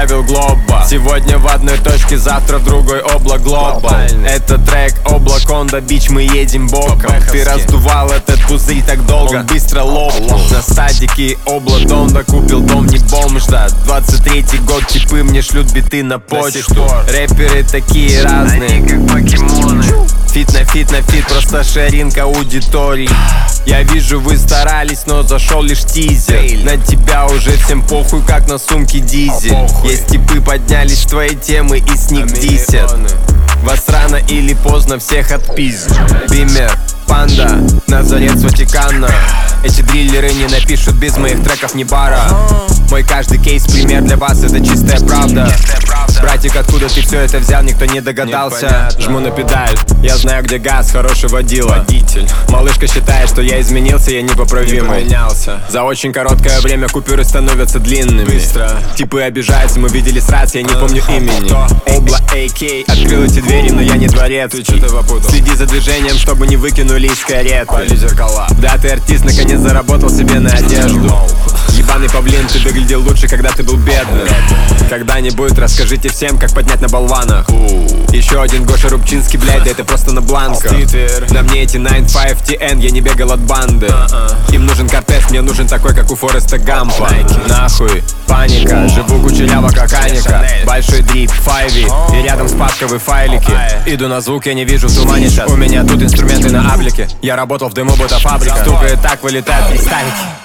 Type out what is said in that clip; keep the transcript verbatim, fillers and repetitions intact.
правил глоба. Сегодня в одной точке, завтра в другой облак глоба. Это трек облак Honda Beach, мы едем боком. Ты раздувал этот пузырь так долго, он быстро лопнул. На садике обла Донда, купил дом, не бомж, да. Двадцать третий год, типы мне шлют биты на почту. Рэперы такие разные, они как покемоны. Фит на фит на фит, просто шаринка аудитории. Я вижу, вы старались, но зашел лишь тизер. На тебя уже всем похуй, как на сумке дизель. Есть типы, поднялись в твои темы и с них десят. Вас рано или поздно всех отпиздят. Бимер, Панда, Назарет с Ватикана. Эти дриллеры не напишут без моих треков ни бара. Мой каждый кейс пример для вас, это чистая правда. Братик, откуда ты все это взял, никто не догадался. Жму на педаль, я знаю, где газ, хороший водила. Водитель. Малышка считает, что я изменился, я непоправимый. Не поменялся. За очень короткое время купюры становятся длинными. Быстро. Типы обижаются, мы виделись раз, я не помню имени. Обла эй кей открыл эти двери, но я не дворецкий. Ты что-то попутал. Следи за движением, чтобы не выкинули из кареты. Зеркала. Да, ты артист, наконец заработал себе на одежду. Ебаный павлин, ты выглядел лучше, когда ты был бедным. Когда-нибудь расскажите всем, как поднять на болванах. Еще один Гоша Рубчинский, блядь, да это просто на бланко. На мне эти найн пять ти эн, я не бегал от банды. Им нужен кортеж, мне нужен такой, как у Фореста Гампа. Нахуй, паника, живу кучеряво, как Аника. Большой дрип, файви, и рядом спадковые файлики. Иду на звук, я не вижу в тумане сейчас. У меня тут инструменты на аблике. Я работал в демо-бота фабрика. Стукает так, вылетают кристаллики.